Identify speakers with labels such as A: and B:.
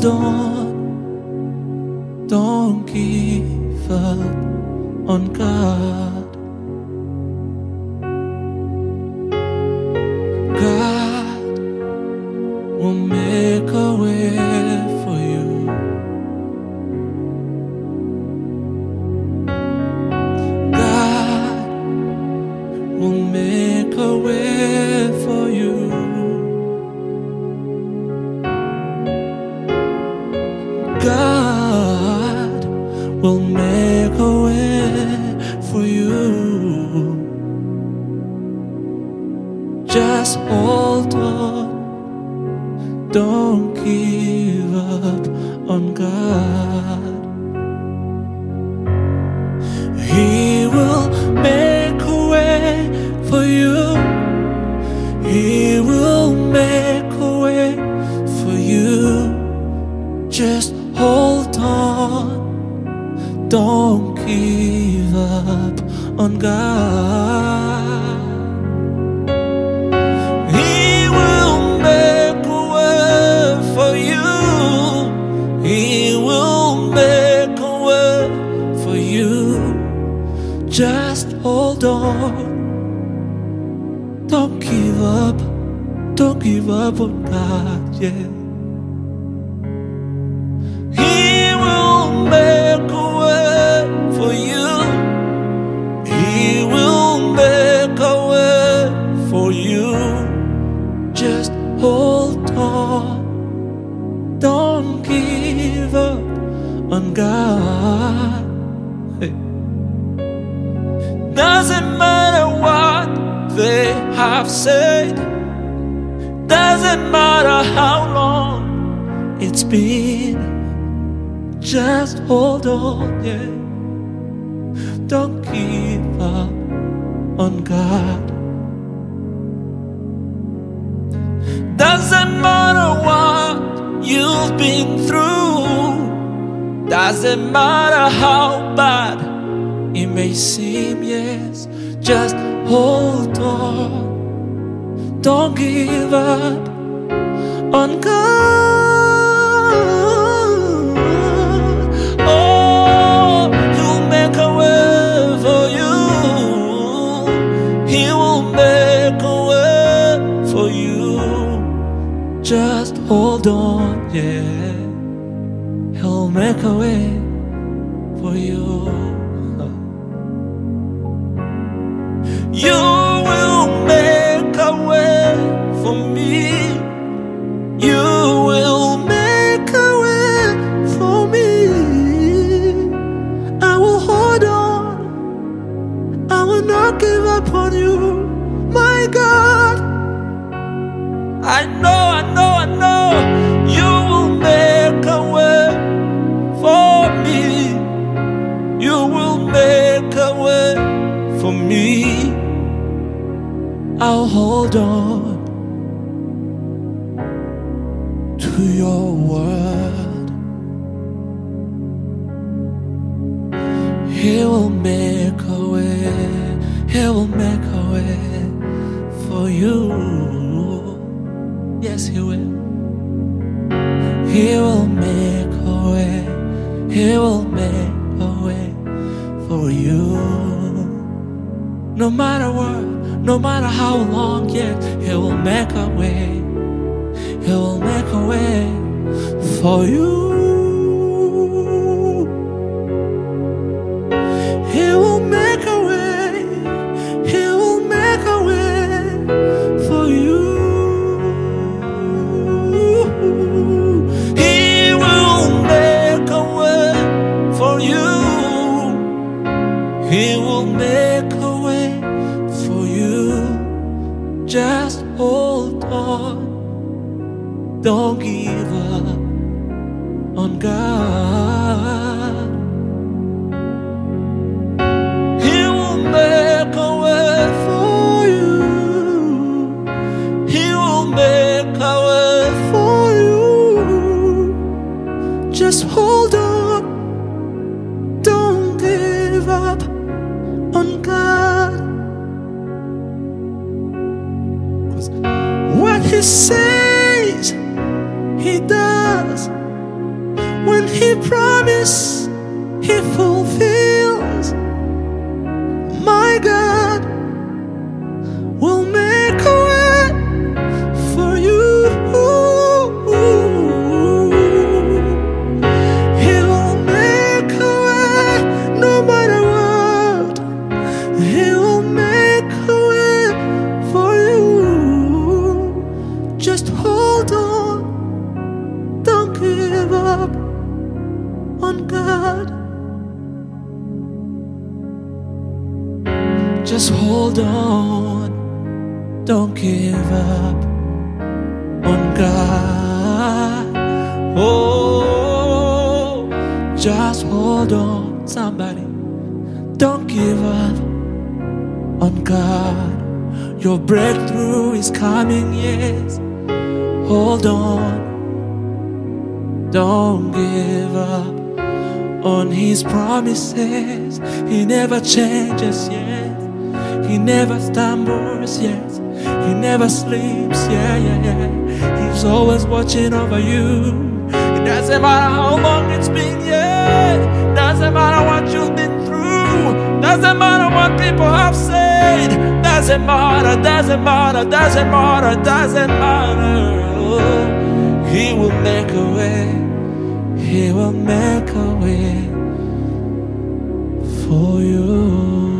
A: hold on. Don't give up on God. God will make a way for you. God will make a way for you. God will make a way for you. Just hold on. Don't give up on God. He will make a way for you. He will make a way for you. Just hold on. Don't give up on God. He will make a way for you. He will make a way for you. Just hold on. Don't give up. Don't give up on God, yeah. He will make a way for you. He will make a way for you. Just hold on. Don't give up on God. Hey. Doesn't matter what they have said. Doesn't matter how long it's been. Just hold on, yeah. Don't give up on God. Doesn't matter what you've been through. Doesn't matter how bad it may seem, yes. Just hold on. Don't give up on God. Oh, He'll make a way for you. He will make a way for you. Just hold on, yeah. He'll make a way for you. You will make a way for me. You will make a way for me. I will hold on. I will not give up on you, my God. I know you will make a way for me. You will make a way for me. I'll hold on to your word. He will make a way. He will make a way for you. Yes, He will. He will make a way. He will make a way for you. No matter what, no matter how long, yet He will make a way. He will make a way for you. He will make a way. He will make a way for you. He will make a way for you. He will make a way for you. Just hold on. Don't give up on God. He will make a way for you. He will make a way for you. Just hold on. Don't give up on God. 'Cause what He says He does. When He promises, He fulfills. My God will make a way for you. He will make a way no matter what. He will make a way for you. Just hold on, don't give up on God. Just hold on, don't give up on God. Oh, just hold on, somebody. Don't give up on God. Your breakthrough is coming, yes. Hold on, don't give up on His promises. He never changes, yes. He never stumbles, yes. He never sleeps, yeah, yeah, yeah. He's always watching over you. It doesn't matter how long it's been, yeah. Doesn't matter what you've been through. Doesn't matter what people have said. Doesn't matter, doesn't matter, doesn't matter, doesn't matter. Oh, He will make a way. He will make a way for you.